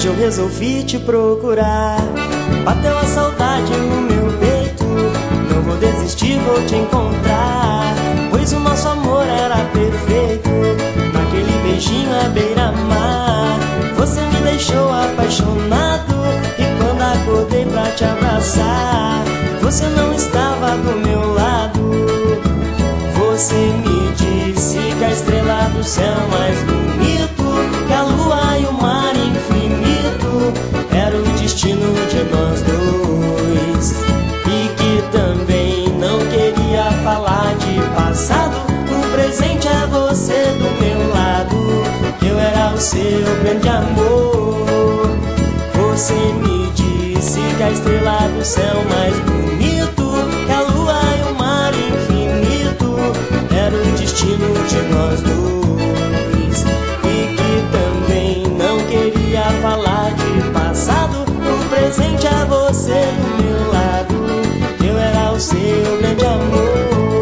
Hoje eu resolvi te procurar. Bateu a saudade no meu peito. Não vou desistir, vou te encontrar, pois o nosso amor era perfeito. Naquele beijinho à beira-mar, você me deixou apaixonado. E quando acordei pra te abraçar, você não estava do meu lado. Você me disse que a estrela do céu mais bonito, que a lua e o mar infinito era o destino de nós dois. E que também não queria falar de passado. O presente é você do meu lado, que eu era o seu grande amor. Você me disse que a estrela do céu mais bonito, que a lua e o mar infinito era o destino de nós dois. E que também não queria falar de passado. O presente é você do meu lado, que eu era o seu grande amor.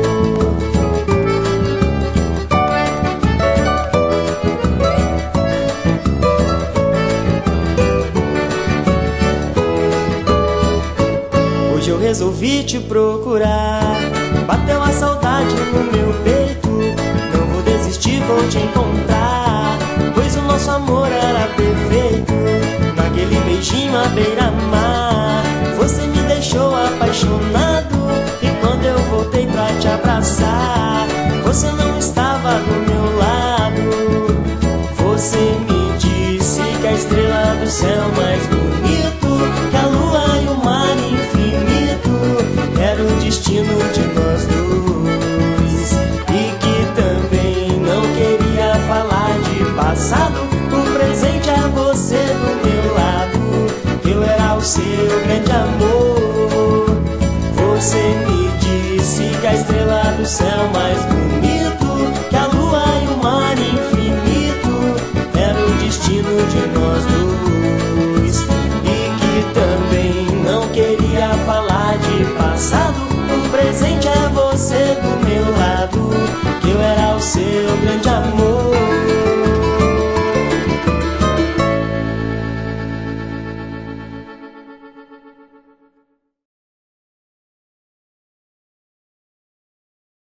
Hoje eu resolvi te procurar. Bateu a saudade no meu peito. Não vou desistir, vou te encontrar, pois o nosso amor era perfeito. Naquele beijinho à beira-mar, você me deixou apaixonado. E quando eu voltei pra te abraçar, você não estava do meu lado. Você me disse que a estrela do céu mais bonito, que a lua e o mar infinito era o destino de nós dois. E que também não queria falar de passado. O presente é você do meu lado, que eu era o seu grande amor. Você me disse que a estrela do céu mais bonito, que a lua e o mar infinito era o destino de nós dois. E que também não queria falar de passado. O presente é você do meu lado, que eu era o seu grande amor.